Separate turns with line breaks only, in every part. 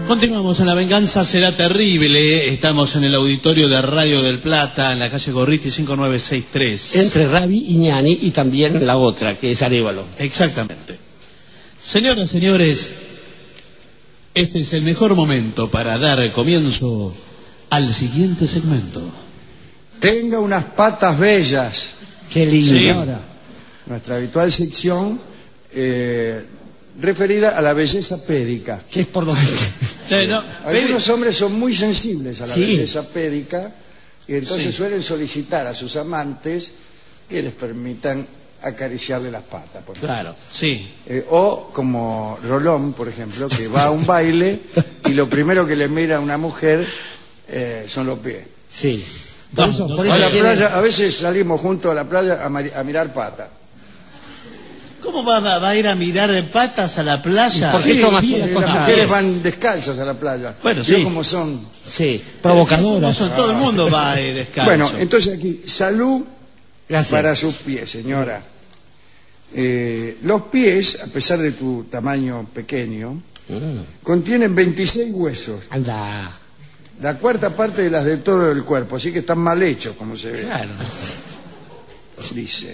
Continuamos en La Venganza Será Terrible. Estamos en el auditorio de Radio del Plata, en la calle Gorriti 5963.
Entre Rabi y Ñani y también la otra, que es Arévalo.
Exactamente. Señoras y señores, este es el mejor momento para dar comienzo al siguiente segmento.
Tenga unas patas bellas.
Qué lindo.
Sí.
Ahora, nuestra habitual sección referida a la belleza pédica.
Que es por donde...
Algunos hombres son muy sensibles a la
Sí.
belleza pédica y entonces
Sí.
suelen solicitar a sus amantes que les permitan acariciarle las patas. Por ejemplo.
Claro.
Sí.
O como Rolón, por ejemplo, que va a un baile y lo primero que le mira a una mujer son los pies.
Sí.
No,
Por eso,
no,
por
A
eso
la
tiene-
playa, a veces salimos juntos a la playa a mirar patas.
¿Cómo va a ir a mirar patas a la playa?
¿Por qué toma
pies,
solas
Las
patas?
mujeres van descalzas a la playa.
Bueno,
Vio
sí.
cómo son.
Sí, provocadoras.
Todo el mundo va descalzo.
Bueno, entonces aquí, salud
Gracias.
para sus pies, señora. Los pies, a pesar de tu tamaño pequeño, contienen 26 huesos,
Anda.
la cuarta parte de las de todo el cuerpo, así que están mal hechos, como se ve.
Claro.
Dice.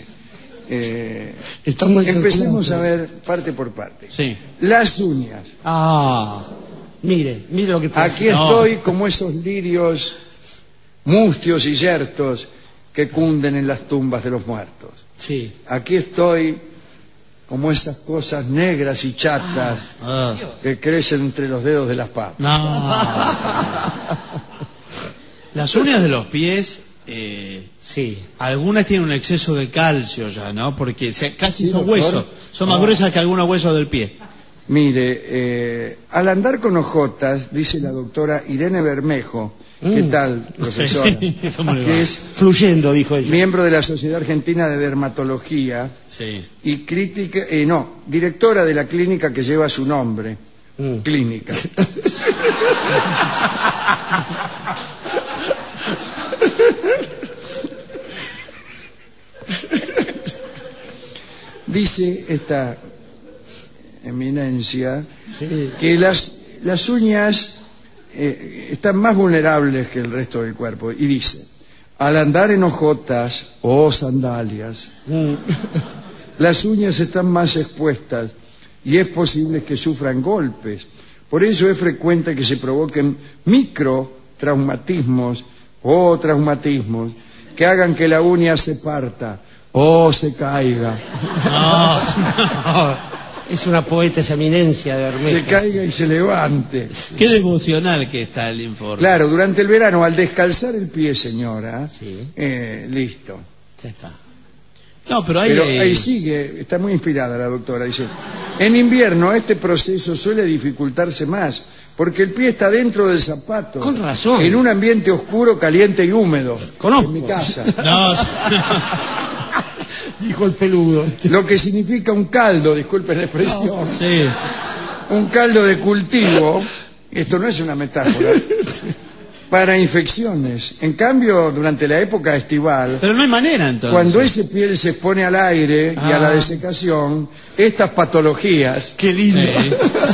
Está muy
Empecemos a
calculado.
ver parte por parte.
Sí.
Las uñas.
Ah, mire lo que trae.
Aquí estoy como esos lirios mustios y yertos que cunden en las tumbas de los muertos.
Sí.
Aquí estoy como esas cosas negras y chatas
Ah,
que crecen entre los dedos de las patas.
no. Las uñas de los pies,
Sí.
algunas tienen un exceso de calcio ya, ¿no? Porque casi
Sí,
son
doctor.
huesos. Son más gruesas que algunos huesos del pie.
Mire, al andar con ojotas, dice la doctora Irene Bermejo, ¿qué tal, profesora?
Sí, ¿cómo le va?
Que es
Fluyendo, dijo ella.
miembro de la Sociedad Argentina de Dermatología
Sí.
y directora de la clínica que lleva su nombre, clínica. Dice esta eminencia
Sí.
que las uñas están más vulnerables que el resto del cuerpo y dice, al andar en hojotas o sandalias, las uñas están más expuestas y es posible que sufran golpes. Por eso es frecuente que se provoquen microtraumatismos o traumatismos que hagan que la uña se parta o se caiga.
No,
Es una poeta, esa eminencia de
Se
Bermejo.
caiga y se levante.
qué devocional que está el informe.
Claro, durante el verano, al descalzar el pie, señora,
Sí.
listo.
Ya está.
No, pero
Pero ahí sigue, está muy inspirada la doctora. Dice, en invierno este proceso suele dificultarse más, porque el pie está dentro del zapato.
Con razón.
En un ambiente oscuro, caliente y húmedo.
Conozco.
En mi casa.
No,
Dijo el peludo.
Lo que significa un caldo, disculpen la expresión,
sí.
un caldo de cultivo, esto no es una metáfora, para infecciones. En cambio, durante la época estival,
Pero no hay manera entonces.
cuando ese piel se expone al aire y a la desecación, estas patologías
Qué lindo.
Sí.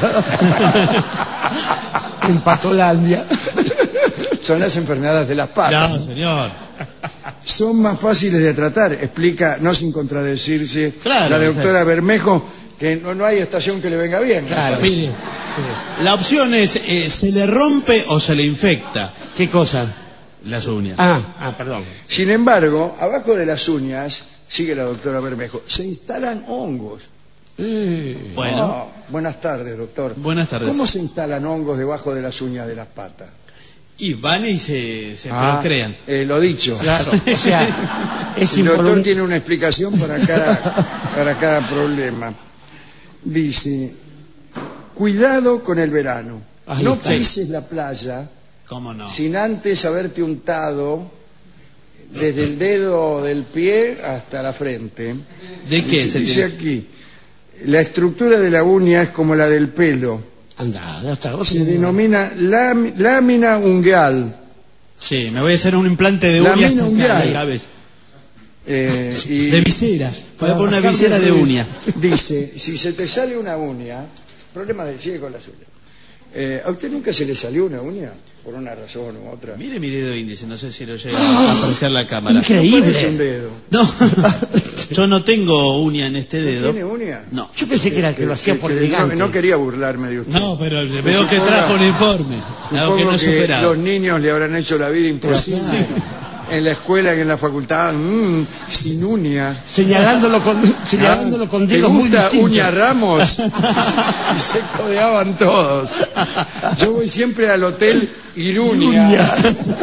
En Patolandia.
son las enfermedades de las patas.
No, señor.
Son más fáciles de tratar, explica, no sin contradecirse,
Claro,
la doctora Bermejo, que no hay estación que le venga bien.
Claro.
Mire, la opción es, ¿se le rompe o se le infecta
¿Qué cosa?
las uñas?
Perdón.
Sin embargo, abajo de las uñas, sigue la doctora Bermejo, se instalan hongos.
Bueno,
Oh, buenas tardes, doctor.
Buenas tardes.
¿Cómo se instalan hongos debajo de las uñas de las patas?
y van y se procrean.
Lo dicho.
Claro. O sea, es
El doctor
involuntario.
tiene una explicación para cada problema. Dice, cuidado con el verano.
Ahí
No
está.
pises la playa
¿Cómo no?
sin antes haberte untado desde el dedo del pie hasta la frente.
¿De qué se
Dice
tiene?
aquí, la estructura de la uña es como la del pelo.
Anda, ya está.
Se denomina lámina ungueal.
Sí, me voy a hacer un implante de
La
uñas
mina
en
ungueal.
la cabeza.
Y
De viseras. Voy a poner una visera de uña.
Dice, si se te sale una uña, problema de sigue con las uñas. ¿A usted nunca se le salió una uña? Por una razón u otra.
Mire mi dedo índice, no sé si lo llega a apreciar la cámara.
Increíble.
No parece un dedo.
No, yo no tengo uña en este dedo.
¿Tiene uña?
No.
Yo pensé que era que lo hacía por elegante.
No quería burlarme de usted.
No, pero veo que trajo un informe. Algo que no he superado.
Los niños le habrán hecho la vida imposible. En la escuela y en la facultad, sin uña.
Señalándolo con dedos muy
¿Te gusta
distintos.
uña Ramos? Y se codeaban todos. Yo voy siempre al hotel Iruña.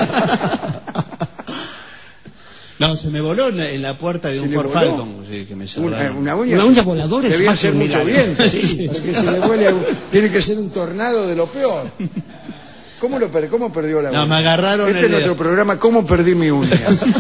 No, se me voló en la puerta de un
¿Se le
Ford
voló?
Falcon. Sí, que me cerraron.
Una uña.
Una uña voladora es
Debía
más
ser
que un
mucho
milagro.
viento. Para que se le vuele tiene que ser un tornado de lo peor. ¿Cómo perdió la uña?
No, me agarraron
Este
el
es nuestro
dedo.
programa, ¿cómo perdí mi uña?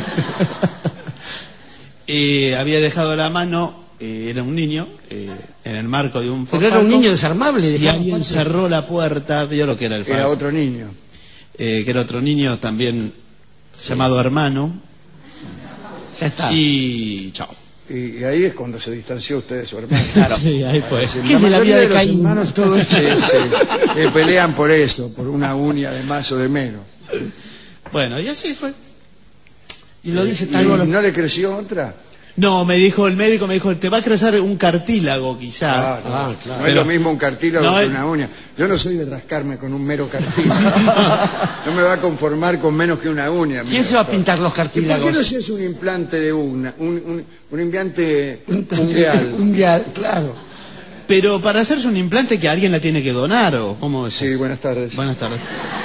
Había dejado la mano, era un niño, en el marco de un Ford
Pero era un
Falcon,
niño desarmable.
y
dejaba
alguien
parte-
cerró la puerta, vio lo que era el Falcon.
Era otro niño.
Que era otro niño también llamado hermano,
Ya está.
y chao.
Y ahí es cuando se distanció usted de su hermano.
Sí, ahí fue.
¿Qué es de la vida de
los
Caín?
hermanos todo esto pelean por eso, por una uña de más o de menos.
Bueno, y así fue.
Y lo dice
¿Y
tal cual.
no le creció otra?
No, el médico me dijo, te va a crecer un cartílago quizá.
claro.
No es lo mismo un cartílago
No,
que una uña. Yo no soy de rascarme con un mero cartílago. No me va a conformar con menos que una uña.
¿Quién se va a pintar los
¿Y por
cartílagos?
qué no se hace un implante de una? Un implante mundial.
Mundial, claro.
Pero para hacerse un implante que alguien la tiene que donar, ¿o cómo es?
Sí, buenas tardes.
Buenas tardes.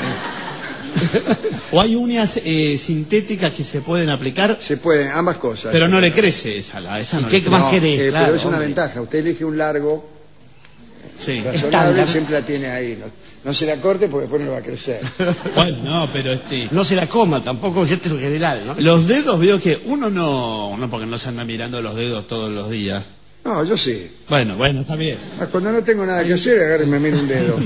O hay uñas sintéticas que se pueden aplicar,
Se pueden, ambas cosas.
pero no le crece esa no
¿Y
le
qué
crece.
más querés?
Pero
Claro,
es una
hombre.
ventaja. Usted elige un largo
Sí.
razonable,
Estándar.
siempre la tiene ahí. No se la corte porque después no le va a crecer.
Bueno, no, pero
No se la coma, tampoco es lo general, ¿no?
los dedos veo que uno no porque no se anda mirando los dedos todos los días.
No, yo sí.
Bueno, está bien.
Cuando no tengo nada que hacer, agarro y me miro un dedo.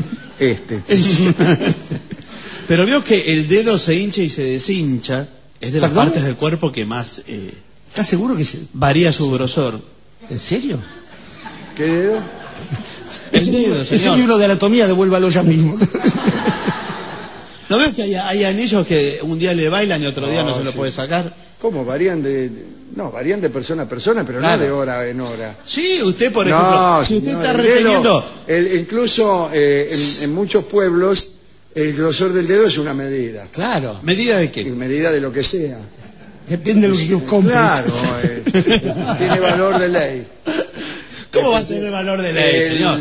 Pero veo que el dedo se hincha y se deshincha. Es de las
¿Perdón?
partes del cuerpo que más
¿Estás seguro que se...
varía su grosor.
¿En serio?
¿Qué dedo?
El dedo,
Ese
señor.
libro de anatomía devuélvalo ya mismo.
¿No veo que hay anillos que un día le bailan y otro día no se lo
sí.
puede sacar?
¿Cómo? Varían de persona a persona, pero
Claro.
no de hora en hora.
Sí, usted, por ejemplo,
No,
si usted
señor,
está
el dedo,
reteniendo...
incluso en muchos pueblos, el grosor del dedo es una medida.
Claro.
¿Medida de
Y
qué?
medida de lo que sea.
Depende de lo que compres.
Claro, tiene valor de ley.
¿Cómo va a tener valor de ley, señor?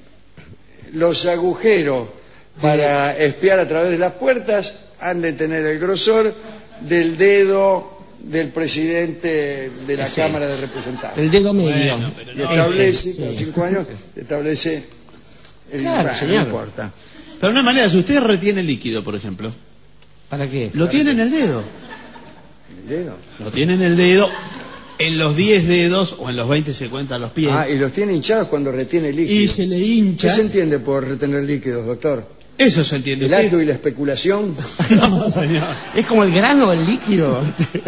Los agujeros para espiar a través de las puertas han de tener el grosor del dedo del presidente de la
Sí.
Cámara de Representantes.
El dedo medio.
Bueno, pero
Y
no.
establece,
Sí.
cada 5 años, establece el
Claro,
bueno,
señor.
no importa.
Pero no hay manera, si usted retiene líquido, por ejemplo,
¿Para qué?
lo tiene en el dedo.
¿El dedo?
Lo tiene en el dedo, en los 10 dedos o en los 20 se cuentan los pies.
Y los tiene hinchados cuando retiene líquido.
Y se le
¿Qué
hincha.
se entiende por retener líquidos, doctor?
Eso se entiende.
¿El
usted.
ácido y la especulación?
No, señor.
Es como el grano, el líquido.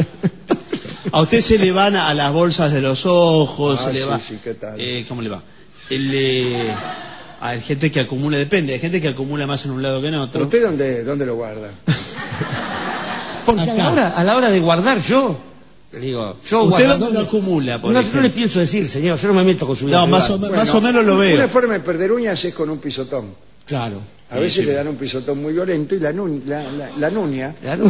A usted se le van a las bolsas de los ojos, se le
sí,
va.
sí, ¿qué tal?
¿Cómo le va? Hay gente que acumula, depende, hay gente que acumula más en un lado que en otro.
¿Usted dónde lo guarda?
Porque
Acá.
a la hora de guardar yo, le digo, yo
¿Usted
guardando-
dónde lo acumula, por
no,
ejemplo?
no le pienso decir, señor, yo no me meto con su vida
No, más
privada.
más o menos lo
Una
veo.
forma de perder uñas es con un pisotón.
Claro.
A veces le dan un pisotón muy violento y la nuña
Claro.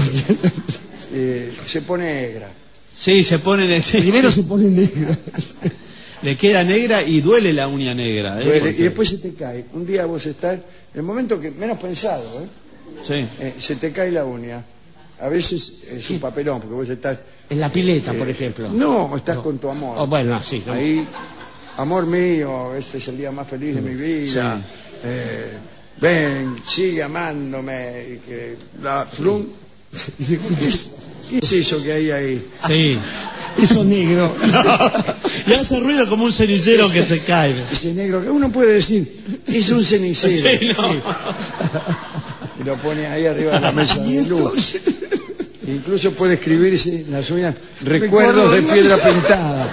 se pone negra.
Sí, se pone
Primero se pone negro.
le queda negra y duele la uña negra.
Duele,
Porque-
y después se te cae. Un día vos estás, en el momento que menos pensado,
Sí.
se te cae la uña. A veces es un papelón, porque vos estás...
En la pileta, por ejemplo.
No, estás con tu amor.
Oh, bueno, sí. no.
Ahí, amor mío, este es el día más feliz de mi vida. Ven, sigue amándome. Y que la flum. ¿Qué es eso que hay ahí?
Sí.
Eso negro.
Y hace ruido como un cenicero que se cae.
Ese negro que uno puede decir, es un cenicero.
Sí, no.
Y lo pone ahí arriba de la mesa de luz. Incluso puede escribirse en las uñas recuerdos de piedra pintada.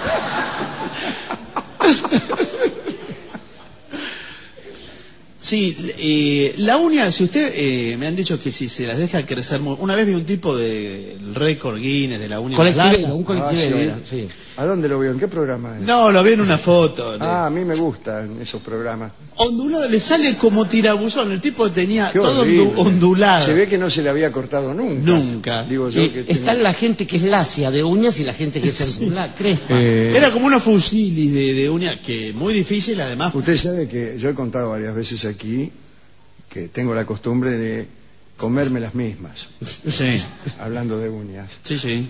Sí, la uña, si usted, me han dicho que si se las deja crecer, una vez vi un tipo del récord Guinness de la uña más larga.
Colectivero, un colectivero
sí.
era, sí.
¿A dónde lo vio? ¿En qué programa es?
No, lo vi en una foto.
Ah, a mí me gustan esos programas.
Ondulado, le sale como tirabuzón, el tipo tenía
Qué
todo
horrible.
ondulado.
Se ve que no se le había cortado nunca.
Nunca.
Digo yo que
Está
tenía-
la gente que es lacia de uñas y la gente que es circular, crespa.
Era como una fusilis de uña, que muy difícil además.
Usted sabe que yo he contado varias veces aquí que tengo la costumbre de comerme las mismas,
Sí,
hablando de uñas.
sí, sí.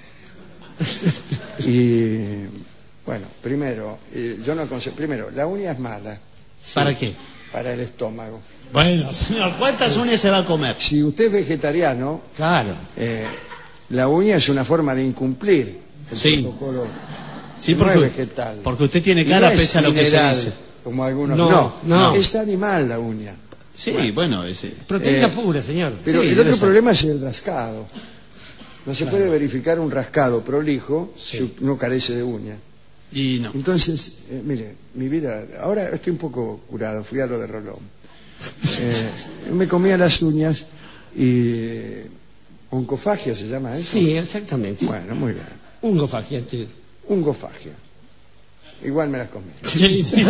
Y bueno, primero, primero, la uña es mala
¿Para qué?
para el estómago.
Bueno, señor, ¿cuántas uñas se va a comer?
Si usted es vegetariano,
Claro.
la uña es una forma de incumplir el
Sí.
protocolo.
Sí,
No
porque,
es vegetal.
porque usted tiene
Y
cara
no es
pese a lo que se
mineral,
dice.
como algunos.
No.
Es animal la uña.
Sí, bueno, ese.
Proteína
Eh,
pura, señor.
Pero
Sí,
el
debe
otro
ser.
problema es el rascado. No se puede verificar un rascado prolijo si uno carece de uña.
Y no.
Entonces, mire, mi vida, ahora estoy un poco curado, fui a lo de Rolón. Me comía las uñas y oncofagia se llama eso.
Sí, exactamente.
Bueno, muy bien.
Ungofagiante.
Ungofagia. Igual me las comí.
Sí, sí.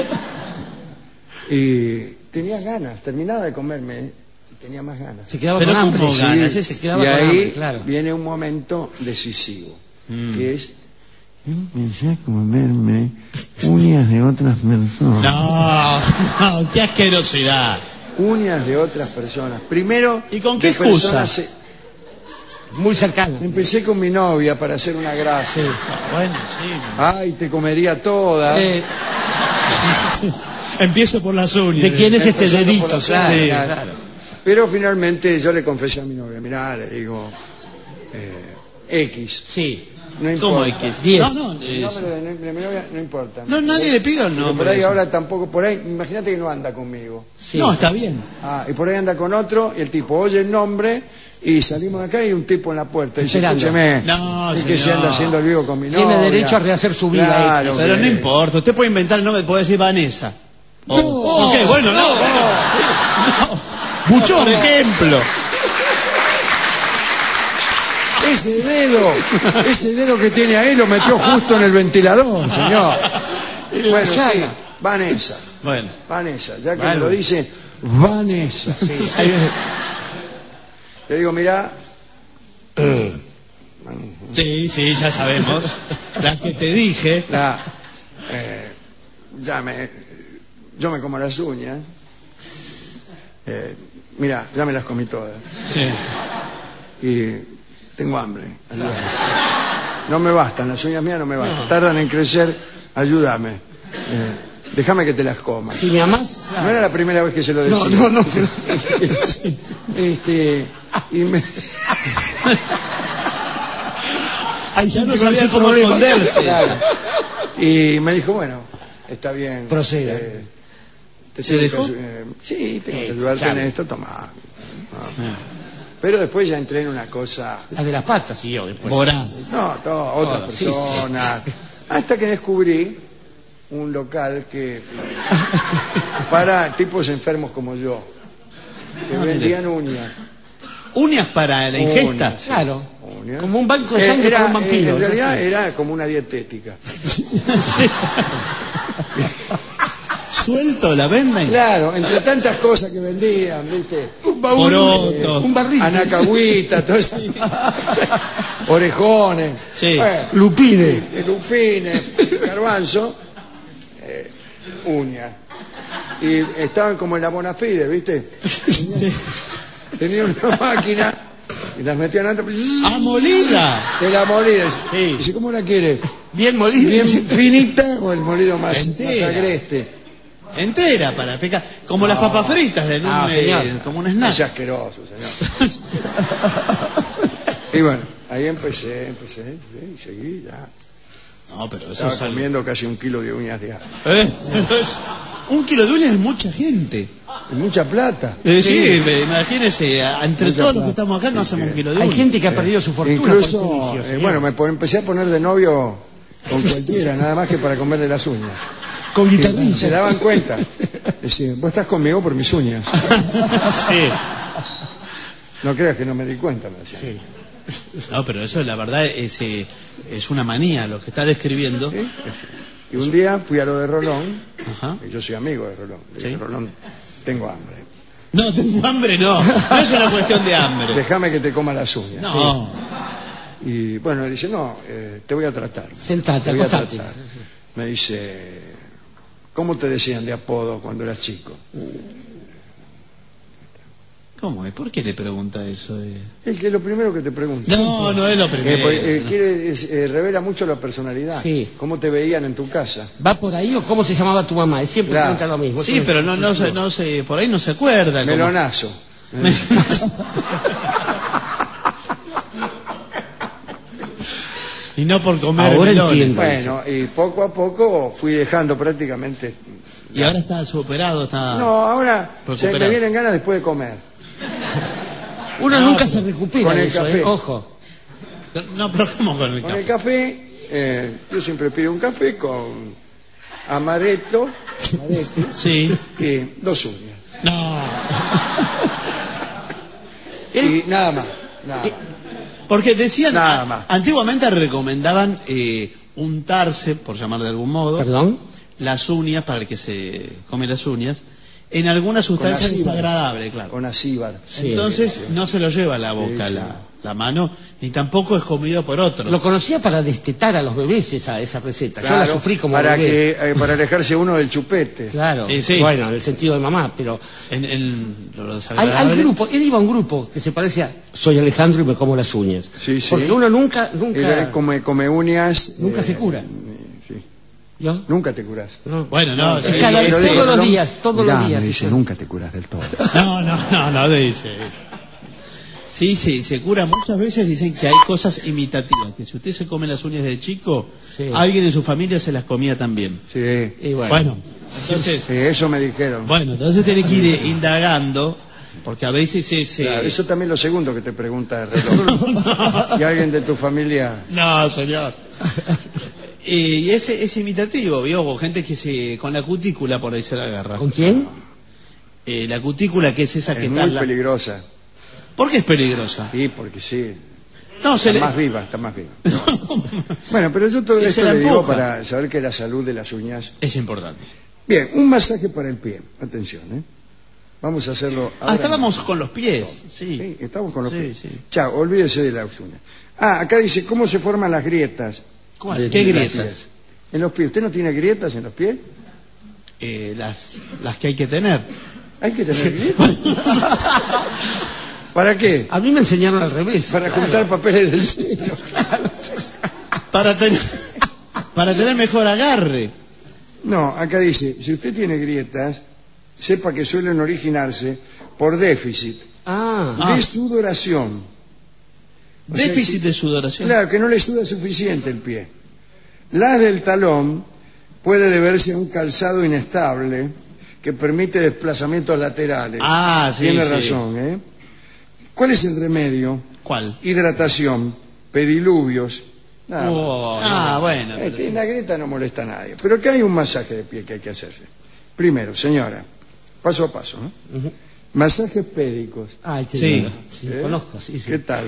Y tenía ganas, terminaba de comerme y tenía más ganas.
Se quedaba
Pero
con hambre.
¿cómo
Sí,
ganas?
se quedaba
Y
con
ahí
hambre, claro.
viene un momento decisivo,
Mm.
que es empecé a comerme uñas de otras personas.
No, qué asquerosidad.
Uñas de otras personas. Primero,
¿Y con qué
de
excusa?
personas-
Muy cercano.
Empecé con mi novia para hacer una gracia.
Bueno, sí.
Ay, te comería toda.
Empiezo por las uñas.
¿De quién es este
Empezando por
dedito?
las
Claro,
uñas.
claro.
Pero finalmente yo le confesé a mi novia, mirá, le digo, X.
Sí.
No importa.
¿Cómo hay que?
10.
No, no,
El
es-
nombre de mi novia no importa.
No, nadie le pide el
Pero
nombre.
por ahí
eso.
ahora tampoco, por ahí, imagínate que no anda conmigo.
Sí.
No, está bien.
Ah, y por ahí anda con otro, y el tipo oye el nombre, y salimos de acá y hay un tipo en la puerta. Y dice,
Esperando.
escúcheme,
No,
es que se
señor.
anda haciendo el vivo con mi novia.
Tiene derecho a rehacer su vida,
Claro,
Pero
que-
no importa, usted puede inventar el nombre, puede decir Vanessa. Ok, bueno, no. Buchón, por ejemplo.
Ese dedo que tiene ahí lo metió justo en el ventilador, señor. Bueno, sí, Vanessa,
Bueno,
ya que me lo dice, Vanessa. Le digo, mirá,
sí, ya sabemos. La que te dije.
yo me como las uñas. Mirá, ya me las comí todas.
Sí.
Y tengo hambre. Ayúdame. No me bastan, las uñas mías no me bastan. Tardan en crecer, ayúdame. Déjame que te las coma.
Si me amás,
No era la primera vez que se lo decía.
No.
Y me...
Ya no sabía cómo esconderse.
Claro. Y me dijo, bueno, está bien.
Proceda.
¿Se dejó?
Sí, tengo que
Sí,
ayudarte en
claro.
esto, toma. Pero después ya entré en una cosa...
La de las patas siguió después.
Voraz.
No, otras
Todas, sí,
personas. Hasta que descubrí un local que para tipos enfermos como yo, que vendían uñas.
Uñas para la ingesta.
Uñas, sí.
Claro.
Uñas.
Como un banco de sangre para un vampiro.
En realidad
ya sé.
era como una dietética.
Suelto la venden.
Claro, entre tantas cosas que vendían, ¿viste?
Un baúl,
Poroto.
un barril.
Anacahuita, todo eso. Orejones.
Sí.
Lupine.
Lupines, garbanzo, uñas. Y estaban como en la Bonafide, ¿viste?
Sí.
Tenían una máquina y las metían antes.
¡Ah, molida!
Te la molías.
Sí.
Dice, ¿cómo la quiere?
Bien molido.
¿Bien finita o el molido más
Entera.
agreste?
Entera para picar. Como las papas fritas de
señor.
como un
Es
snack.
asqueroso, señor. Y bueno, ahí empecé, sí, y seguí ya.
No, pero eso
Estaba
es algo.
comiendo casi 1 kilo de uñas diarias.
Un kilo de uñas es mucha gente.
Y mucha plata.
Sí, imagínese, entre
Mucha
todos los
plata.
que estamos acá no hacemos un kilo de
Hay
uñas.
gente que ha perdido su fortuna
Incluso,
por ese vicio, señor.
bueno, empecé a poner de novio con cualquiera, nada más que para comerle las uñas.
Con
¿Se
guitarrilla.
daban cuenta? Decía, vos estás conmigo por mis uñas.
Sí.
No creas que no me di cuenta, me decía.
Sí.
No, pero eso la verdad es una manía lo que está describiendo.
¿Sí? Y un día fui a lo de Rolón,
Ajá.
y yo soy amigo de Rolón. Le dije,
Sí.
Rolón, tengo hambre.
No, tengo hambre, no. No es una cuestión de hambre.
Déjame que te coma las uñas.
No.
Y bueno, dice, no, te voy a tratar.
Sentate,
Te voy a
acostate.
tratar. Me dice, ¿cómo te decían de apodo cuando eras chico?
¿Cómo es? ¿Por qué le pregunta eso?
Es que lo primero que te pregunto.
No, no es lo primero.
Revela mucho la personalidad.
Sí.
¿Cómo te veían en tu casa?
¿Va por ahí o cómo se llamaba tu mamá? Siempre
Claro.
pregunta lo mismo.
Sí, pero no se, por ahí no se acuerda. como-
Melonazo.
Y no por comer
Ahora
melones.
entiendo.
Bueno, y poco a poco fui dejando prácticamente.
Y ahora está superado, está...
No, ahora se
Recuperado.
me vienen ganas después de comer.
Uno
No,
nunca
pero
se recupera
con
de
el
eso,
café.
Ojo.
No, pero ¿cómo con el
Con
café?
el café, yo siempre pido un café con amaretto
Sí.
y 2 uñas.
No.
Y nada más. Nada más.
Porque decían,
Nada más.
antiguamente recomendaban untarse, por llamar de algún modo,
¿Perdón?
las uñas, para el que se come las uñas, en alguna sustancia
acíbar.
desagradable, claro.
Con acíbar.
Sí.
Entonces no se lo lleva a la boca
Sí, sí.
la mano, ni tampoco es comido por otro.
Lo conocía para destetar a los bebés esa receta. Yo la
Claro,
sufrí como
para
bebé.
para alejarse uno del chupete.
Claro.
Sí.
Bueno, en el sentido de mamá, pero
En lo
hay
desagradable.
grupo, él iba a un grupo que se parecía, soy Alejandro y me como las uñas.
Sí, sí.
Porque uno nunca
Él come uñas.
Nunca se cura.
Sí.
¿yo?
Nunca te curas.
No.
Bueno, no,
Es
sí,
cada vez,
Pero digo,
todos los
Rolón,
días, todos
mirá,
los días.
me dice, nunca te curas del todo.
no dice. Sí, se cura muchas veces, dicen que hay cosas imitativas, que si usted se come las uñas de chico,
Sí.
alguien de su familia se las comía también.
Sí.
Y
Bueno, entonces,
Sí, eso me dijeron.
bueno, entonces tiene que ir indagando, porque a veces ese...
Claro, eso también es lo segundo que te pregunta el reloj. Si alguien de tu familia...
No, señor. Y es imitativo, ¿vio? O gente que con la cutícula por ahí se la agarra.
¿Con quién?
La cutícula, que es esa que
Es
está...
muy peligrosa.
¿Por qué es peligrosa?
Sí, porque sí.
No, se
Está
le...
más viva, está más viva. Bueno, pero yo todo
Y se
esto
la
le digo
empuja.
para saber que la salud de las uñas...
Es importante.
Bien, un masaje para el pie. Atención, ¿eh? Vamos a hacerlo ahora.
Estábamos con los pies, sí.
Sí, estamos con los
Sí,
pies.
sí.
Chao, olvídese de las uñas. Acá dice, ¿cómo se forman las grietas?
¿Cuál?
De
¿Qué
los
grietas?
pies. En los pies. ¿Usted no tiene grietas en los pies?
Las que hay que tener.
Hay que tener grietas. ¿Para qué?
A mí me enseñaron al revés.
Para
claro.
juntar papeles del sello.
Para tener mejor agarre.
No, acá dice, si usted tiene grietas, sepa que suelen originarse por déficit
Ah,
de sudoración. O sea,
Déficit de sudoración.
Claro, que no le suda suficiente el pie. Las del talón puede deberse a un calzado inestable que permite desplazamientos laterales.
Ah, sí,
Tiene
sí.
razón, ¿eh? ¿Cuál es el remedio?
¿Cuál?
Hidratación, pediluvios. Nada más.
oh, no.
Bueno. pero
Que
sí.
la grieta no molesta a nadie. Pero acá hay un masaje de pie que hay que hacerse. Primero, señora, paso a paso, ¿no?
Ujú.
Masajes pédicos.
Ay, qué
Sí.
lindo. Sí,
¿Eh?
conozco, sí, sí.
¿Qué tal?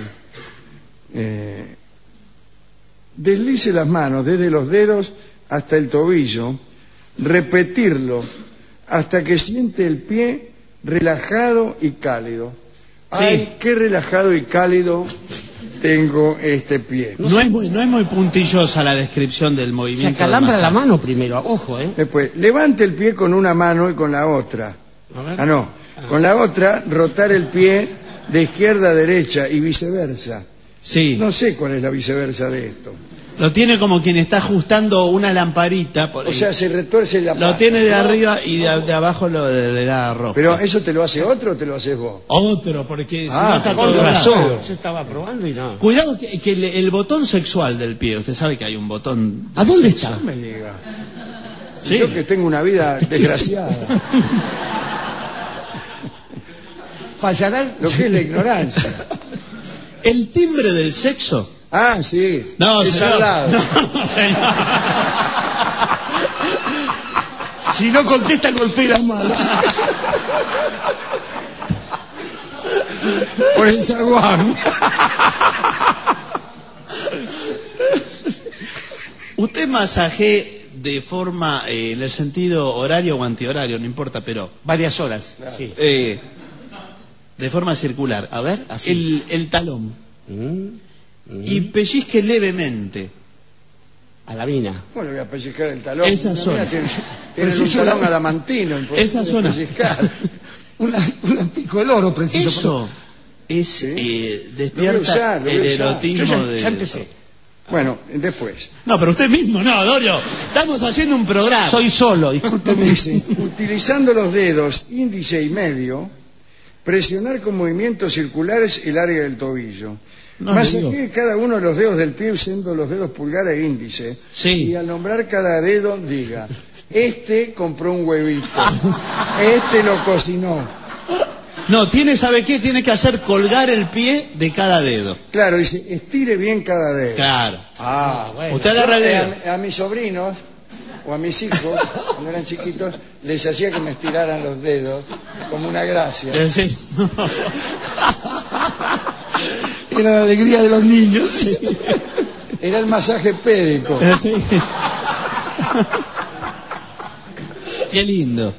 Deslice las manos desde los dedos hasta el tobillo, repetirlo hasta que siente el pie relajado y cálido. Ay, qué relajado y cálido tengo este pie.
No es muy puntillosa la descripción del
Se
movimiento. del
acalambra la
masaje.
mano primero, ojo, ¿eh?
Después, levante el pie con una mano y con la otra.
A ver.
Ah, no. Con la otra, rotar el pie de izquierda a derecha y viceversa.
Sí.
No sé cuál es la viceversa de esto.
Lo tiene como quien está ajustando una lamparita. Por
O
ahí.
sea, se retuerce la
Lo
pata,
tiene de
¿no?
arriba y de abajo le da rojo.
Pero ¿eso te lo hace otro o te lo haces vos?
Otro, porque si
Ah,
no está
con
todo
Con
razón.
razón. Yo estaba probando y no.
Cuidado que el botón sexual del pie, usted sabe que hay un botón.
¿A dónde está?
No me diga.
Sí.
Yo que tengo una vida desgraciada.
Fallará.
Lo que es la ignorancia.
El timbre del sexo.
Ah, sí.
No,
es
señor.
al lado.
No, señor.
Si no contesta, golpea las manos.
Por el zaguán.
Usted masajee de forma, en el sentido horario o antihorario, no importa, pero
Varias horas, sí.
de forma circular.
A ver, así.
El talón. Y pellizque levemente.
A la mina.
Bueno, voy a pellizcar el talón.
Esa zona.
Tiene
Pero
un
si
talón
suena-
adamantino. imposible
Esa zona.
pellizcar.
Un pico del oro, preciso.
Eso es
Sí.
despierta
Lo voy a
el
usar.
erotismo
Yo
de...
ya empecé.
Bueno, después.
No, pero usted mismo, no, Dorio. Estamos haciendo un programa.
Soy solo, discúlpeme.
Dice, utilizando los dedos índice y medio, presionar con movimientos circulares el área del tobillo.
No,
Masajee cada uno de los dedos del pie usando los dedos pulgar e índice.
Sí.
Y al nombrar cada dedo, diga, este compró un huevito, este lo cocinó.
No, ¿sabe qué? Tiene que hacer colgar el pie de cada dedo.
Claro, dice, estire bien cada dedo.
Claro.
Bueno.
Usted agarra el dedo.
A mis sobrinos o a mis hijos, cuando eran chiquitos, les hacía que me estiraran los dedos como una gracia.
Sí.
Era la alegría de los niños.
Era el masaje pédico.
Sí. Qué lindo.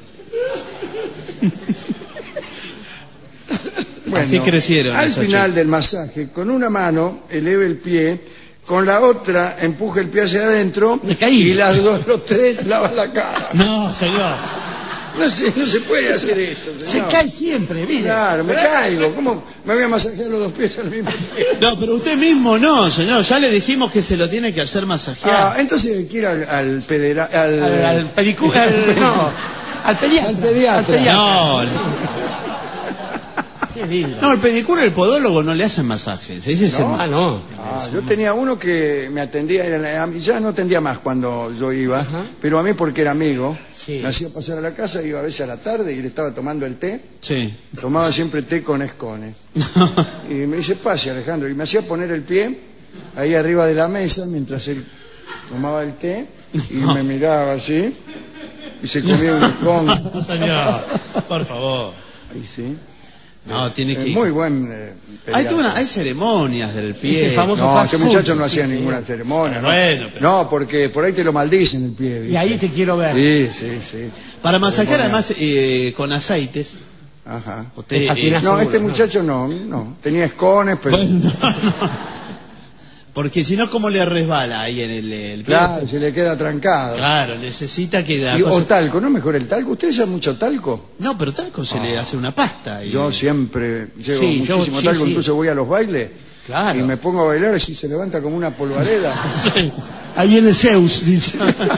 Bueno,
Así crecieron
al
esos
final
chicos.
del masaje, con una mano eleve el pie, con la otra empuje el pie hacia adentro
Me caí.
y los tres lavan la cara.
No, señor.
No se puede hacer esto,
Se
señor.
cae siempre, mire.
Claro, me caigo. ¿Cómo me voy a masajear los dos pies al mismo tiempo?
No, pero usted mismo no, señor. Ya le dijimos que se lo tiene que hacer masajear.
Entonces hay que ir al pediatra.
Al pedicura, no, al pediatra.
Al pediatra.
No,
Qué lindo.
no, el pedicure y el podólogo no le hacen masajes. Ese es el-
Ah, no.
Yo tenía uno que me atendía, ya no atendía más cuando yo iba,
Ajá.
pero a mí porque era amigo,
Sí.
me hacía pasar a la casa, iba a veces a la tarde y le estaba tomando el té,
Sí.
tomaba siempre té con escones. Y me dice, pase Alejandro, y me hacía poner el pie ahí arriba de la mesa mientras él tomaba el té y me miraba así y se comía un escone.
Señor, por favor.
Ahí sí.
No, tiene que ir.
Muy buen pediatra.
Hay ceremonias del pie.
Es el famoso
No,
fast
este
food.
muchacho no hacía
Sí,
ninguna
señor.
ceremonia. ¿no?
Bueno, pero-
No, porque por ahí te lo maldicen el pie.
Y
¿viste?
ahí te quiero ver.
Sí.
Para masajear además con aceites.
Ajá.
Usted,
Te patinas.
No,
Seguro,
este
no.
muchacho no. Tenía escones, pero...
bueno, no. Porque si no, ¿cómo le resbala ahí en el pie?
Claro, se le queda trancado.
Claro, necesita que la
Y,
cosa-
o talco, ¿no mejor el talco? ¿Usted usa mucho talco?
No, pero talco se le hace una pasta. Y...
Yo siempre llevo
Sí,
muchísimo
sí,
talco,
sí.
incluso voy a los bailes
Claro.
y me pongo a bailar y se levanta como una polvareda.
Sí.
Ahí viene Zeus, dice.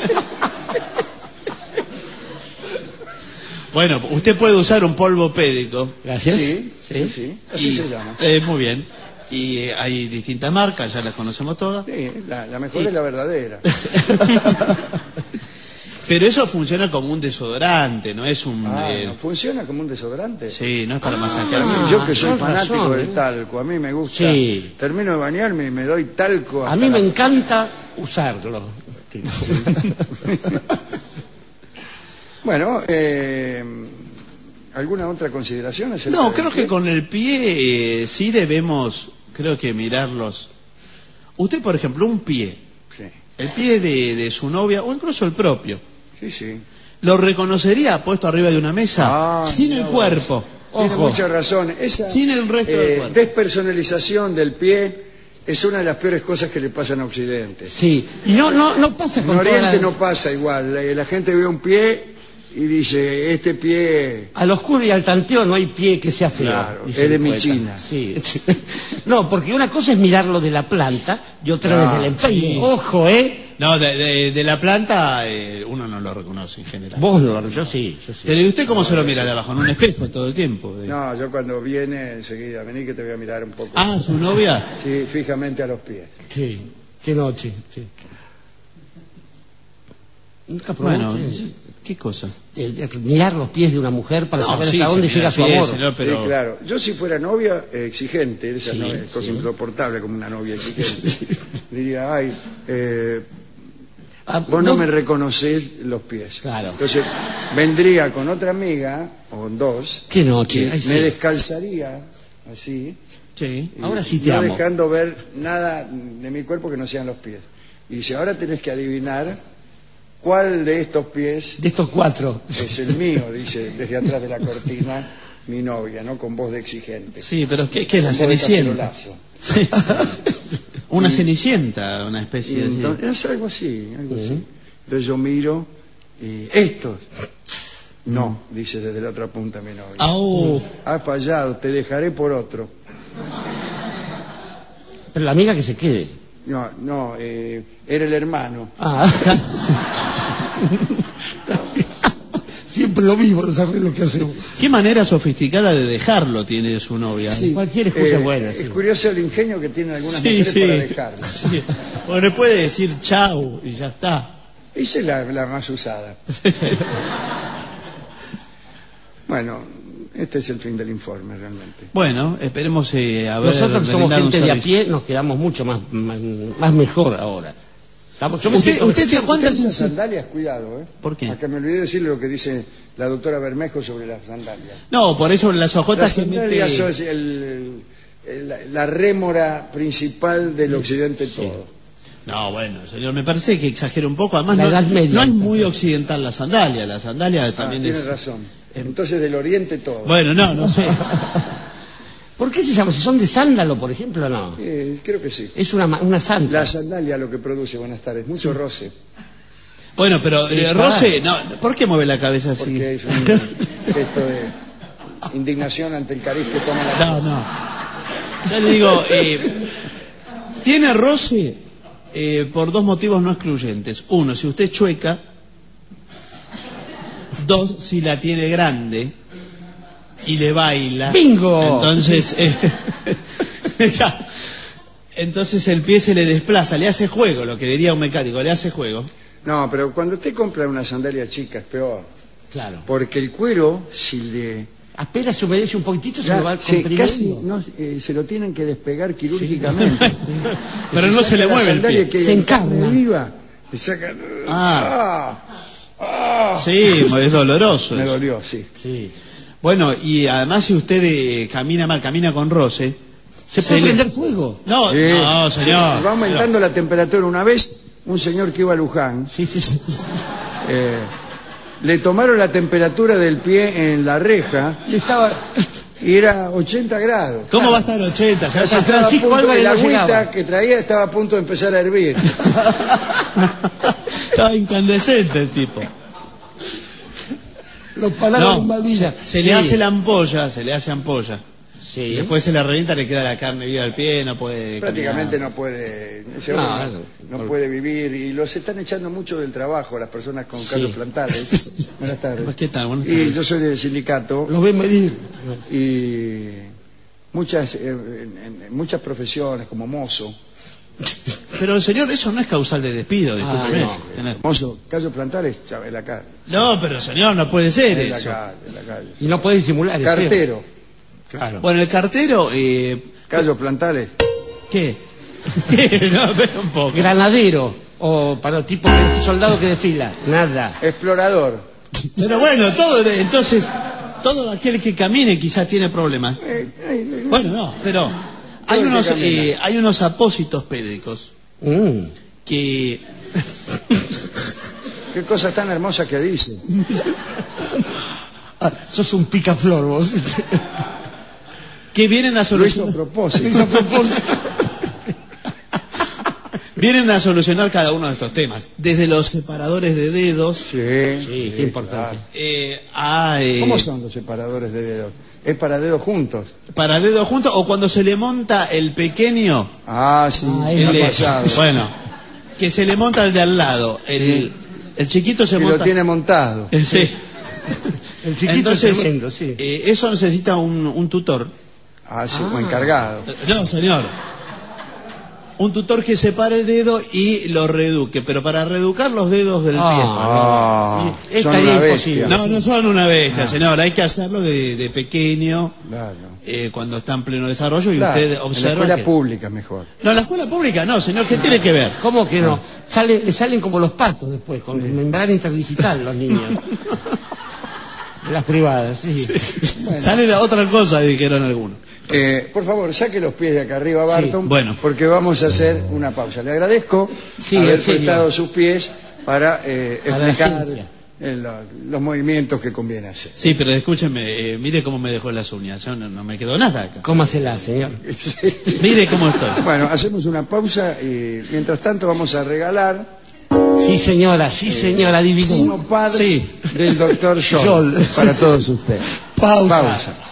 Bueno, usted puede usar un polvo pédico.
Gracias.
Sí, así
Y-
se llama.
Muy bien. Y hay distintas marcas, ya las conocemos todas.
Sí, la mejor es la verdadera.
Pero eso funciona como un desodorante, no es un...
¿No funciona como un desodorante?
Sí, no es para masajear.
Ah,
Yo que soy
con
fanático
razón,
del talco, a mí me gusta.
Sí.
Termino de bañarme y me doy talco.
A
hasta
mí me
la-
encanta usarlo.
Bueno, ¿alguna otra consideración? acerca
No,
del
creo
pie?
que con el pie sí debemos, creo que mirarlos. Usted, por ejemplo, un pie,
Sí,
el pie de su novia o incluso el propio,
sí.
¿lo reconocería puesto arriba de una mesa? Sin el
mira
cuerpo.
Tiene
Ojo.
mucha razón. Esa
Sin el resto del cuerpo.
despersonalización del pie es una de las peores cosas que le pasan a Occidente.
Sí. Y no pasa
En
con toda
Oriente
la...
no pasa igual. La gente ve un pie y dice, este pie...
Al oscuro y al tanteo no hay pie que sea feo.
Claro,
dice
es de
el
mi
poeta.
China.
Sí. No, porque una cosa es mirarlo de la planta y otra desde el empeine.
sí.
Ojo,
No, de la planta uno no lo reconoce en general.
Vos no, yo sí.
Pero ¿y usted cómo se lo mira de abajo? ¿En un espejo todo el tiempo?
No, yo cuando viene enseguida, vení que te voy a mirar un poco.
Ah, su novia.
Sí, fijamente a los pies.
Sí. Qué noche. Sí. Nunca
Bueno,
probaste
¿qué cosa?
el mirar los pies de una mujer para saber
sí,
hasta dónde
se
llega
mira
su
el pie,
amor.
señor, pero...
Sí, claro. Yo si fuera novia exigente, esa
Sí,
no es cosa
sí.
insoportable como una novia exigente. Diría, Vos no me reconocés los pies.
Claro.
Entonces, vendría con otra amiga, o con dos,
Qué noche.
y
Ay, sí.
me descalzaría, así,
Sí.
y
Ahora sí te
no
amo.
dejando ver nada de mi cuerpo que no sean los pies. Y dice, ahora tenés que adivinar cuál de estos pies
De estos 4.
es el mío, dice, desde atrás de la cortina, mi novia, ¿no? Con voz de exigente.
Sí, pero ¿qué es la
Con voz de
Cenicienta?
cacerolazo.
Sí. Una Cenicienta, una especie
Y
de...
entonces, es algo así, algo así. Entonces yo miro y estos. No, dice desde la otra punta mi novia.
¡Au!
Has fallado, te dejaré por otro.
Pero la amiga que se quede.
No, no, era el hermano.
Ah. Siempre lo mismo, no sabes lo que hacemos.
¿Qué manera sofisticada de dejarlo tiene su novia?
Sí,
Cualquier excusa es buena, sí.
Es curioso el ingenio que tienen algunas
Sí,
mujeres
sí.
para dejarlo.
Sí. Bueno, le puede decir chau y ya está.
Esa es la más usada. Bueno, este es el fin del informe realmente.
Bueno, esperemos haber
Nosotros que somos
brindado un
gente de a
servicio.
pie nos quedamos mucho más mejor ahora. Yo me
¿Usted
siento-
te aguanta
Esas sandalias, cuidado, ¿eh?
¿Por qué?
Acá me olvidé decirle lo que dice la doctora Bermejo sobre las sandalias.
No, por eso las
Las
ojotas se
sandalias
mete...
son la rémora principal del occidente todo.
No, bueno, señor, me parece que exagera un poco. Además,
La
no,
Edad Media.
no es muy occidental la sandalia. La sandalia también
Tiene
es...
razón. Entonces del oriente todo.
Bueno, no sé.
¿Por qué se llama? Si son de sándalo, por ejemplo, no.
Creo que sí.
Es una santa.
La sandalia lo que produce, buenas tardes, mucho roce.
Bueno, pero
Sí,
Rose, no, ¿por qué mueve la cabeza así?
Porque es un gesto de indignación ante el cariz que toma la...
No. Ya le digo, tiene roce por dos motivos no excluyentes. Uno, si usted es chueca. Dos, si la tiene grande y le baila.
¡Bingo!
Entonces, ya. Entonces el pie se le desplaza, le hace juego, lo que diría un mecánico, le hace juego.
No, pero cuando usted compra una sandalia chica es peor.
Claro.
Porque el cuero, si le...
Apenas se humedece un poquitito, se lo va
Sí,
comprimiendo.
casi no, se lo tienen que despegar quirúrgicamente.
Pero no se le mueve el pie.
Que
Se
en
encarna.
carne viva, le sacan...
Sí, es doloroso.
Me
eso.
dolió, sí.
Sí.
Bueno, y además si usted camina mal, camina con roce...
¿Se puede prender fuego?
No, no, señor.
Va aumentando la temperatura. Una vez, un señor que iba a Luján,
Sí.
le tomaron la temperatura del pie en la reja y era 80 grados.
¿Cómo va a estar 80?
San
Estaba a
Francisco
punto-
Álvarez
el
no
agüita
llegaba.
que traía estaba a punto de empezar a hervir.
Estaba incandescente el tipo.
Los palabras
No,
Malvinas.
se le hace la ampolla, se le hace ampolla.
Sí.
Y después se la revienta, le queda la carne viva al pie, no puede...
Prácticamente
caminar.
no puede, ese
No,
hombre no puede vivir y los están echando mucho del trabajo las personas con
Sí.
callos plantales. Buenas tardes.
Pues, ¿qué tal? Buenas
Y
tardes.
yo soy del sindicato
Los ven venir.
y muchas profesiones como mozo.
Pero señor, eso no es causal de despido, discúlpeme.
no.
Tener-
Mozo, callos plantales, en la calle.
No, pero señor, no puede ser
En la
eso.
calle, en la calle.
Y no puede disimular. es feo.
Cartero,
Claro.
Bueno, el cartero,
callos plantales.
¿qué? No, pero un poco.
Granadero. O para el tipo de soldado que desfila. Nada.
Explorador.
Pero bueno, entonces, todo aquel que camine quizás tiene problemas. Bueno, no, pero hay
Todo el
unos,
que camina.
hay unos apósitos pédicos que...
Qué cosa tan hermosa que dice.
Ah, sos un picaflor vos.
que vienen a
Lo hizo a
solucionar,
propósito.
vienen a solucionar cada uno de estos temas, desde los separadores de dedos
Sí,
Sí, qué importante.
a
¿Cómo son los separadores de dedos? Es para dedos juntos.
para dedos juntos, o cuando se le monta el pequeño,
Ah, sí,
Ahí
me
el
ha
de-
pasado.
bueno, que se le monta el de al lado, el chiquito se
Que
monta
lo tiene montado.
sí.
El chiquito
Entonces,
es tremendo, sí.
eso necesita un tutor.
Ah, sí, o encargado.
No, señor. Un tutor que separe el dedo y lo reeduque, pero para reeducar los dedos del pie.
Ah, son
Estaría
una
imposible.
bestia.
No, no son una bestia, señor. Hay que hacerlo de pequeño,
Claro.
cuando está en pleno desarrollo, y
Claro,
usted
en la
observa
escuela
que...
pública mejor.
No, en la escuela pública no, señor. ¿Qué tiene que ver?
¿Cómo que no? Salen como los patos después, con membrana interdigital los niños. De las privadas, sí.
Bueno.
Sale la otra cosa, dijeron algunos.
Por favor, saque los pies de acá arriba, Barton,
Sí, bueno.
porque vamos a hacer una pausa. Le agradezco
Sí,
haber
en serio.
prestado sus pies para
la
explicar
ciencia.
los movimientos que conviene hacer.
Sí, pero escúcheme, mire cómo me dejó las uñas. Yo no me quedó nada acá.
Cómasela, señor.
Mire cómo estoy.
Bueno, hacemos una pausa y mientras tanto vamos a regalar
Sí, señora, adivinen.
unos pads
Sí.
del doctor Scholl para todos ustedes.
Pausa.
Pausa.